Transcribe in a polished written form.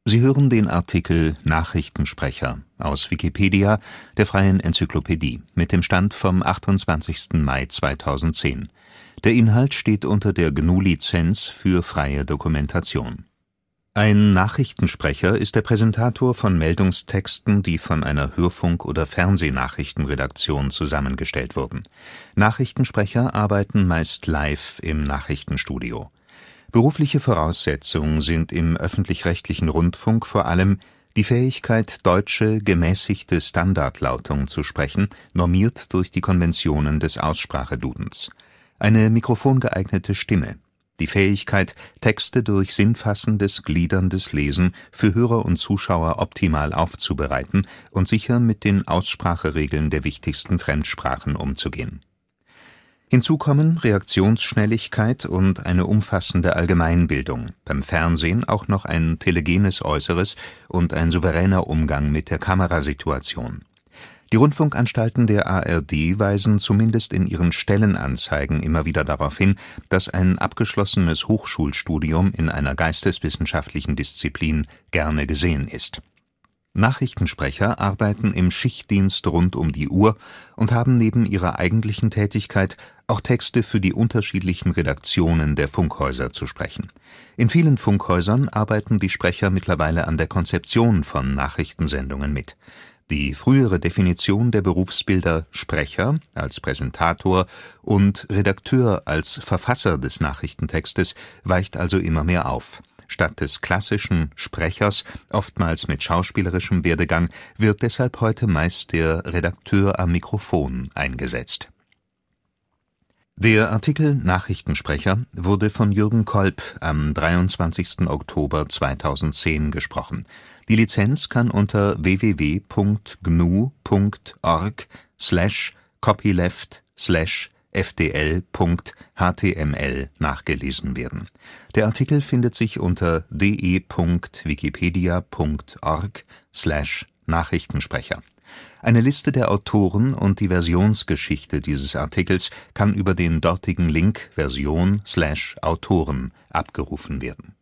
Sie hören den Artikel Nachrichtensprecher, aus Wikipedia, der freien Enzyklopädie. Mit dem Stand vom Der Inhalt steht unter der GNU-Lizenz für freie Dokumentation. Ein Nachrichtensprecher ist der Präsentator von Meldungstexten, die von einer Hörfunk- oder Fernsehnachrichtenredaktion zusammengestellt wurden. Nachrichtensprecher arbeiten meist live im Nachrichtenstudio. Berufliche Voraussetzungen sind im öffentlich-rechtlichen Rundfunk vor allem die Fähigkeit, deutsche, gemäßigte Standardlautung zu sprechen, normiert durch die Konventionen des Aussprachedudens, eine mikrofongeeignete Stimme, die Fähigkeit, Texte durch sinnfassendes, gliederndes Lesen für Hörer und Zuschauer optimal aufzubereiten und sicher mit den Ausspracheregeln der wichtigsten Fremdsprachen umzugehen. Hinzu kommen Reaktionsschnelligkeit und eine umfassende Allgemeinbildung, beim Fernsehen auch noch ein telegenes Äußeres und ein souveräner Umgang mit der Kamerasituation. Die Rundfunkanstalten der ARD weisen zumindest in ihren Stellenanzeigen immer wieder darauf hin, dass ein abgeschlossenes Hochschulstudium in einer geisteswissenschaftlichen Disziplin gerne gesehen ist. Nachrichtensprecher arbeiten im Schichtdienst rund um die Uhr und haben neben ihrer eigentlichen Tätigkeit auch Texte für die unterschiedlichen Redaktionen der Funkhäuser zu sprechen. In vielen Funkhäusern arbeiten die Sprecher mittlerweile an der Konzeption von Nachrichtensendungen mit. Die frühere Definition der Berufsbilder Sprecher als Präsentator und Redakteur als Verfasser des Nachrichtentextes weicht also immer mehr auf. Statt des klassischen Sprechers, oftmals mit schauspielerischem Werdegang, wird deshalb heute meist der Redakteur am Mikrofon eingesetzt. Der Artikel Nachrichtensprecher wurde von Jürgen Kolb am 23. Oktober 2010 gesprochen. Die Lizenz kann unter www.gnu.org/copyleft/fdl.html nachgelesen werden. Der Artikel findet sich unter de.wikipedia.org/Nachrichtensprecher. Eine Liste der Autoren und die Versionsgeschichte dieses Artikels kann über den dortigen Link Version/Autoren abgerufen werden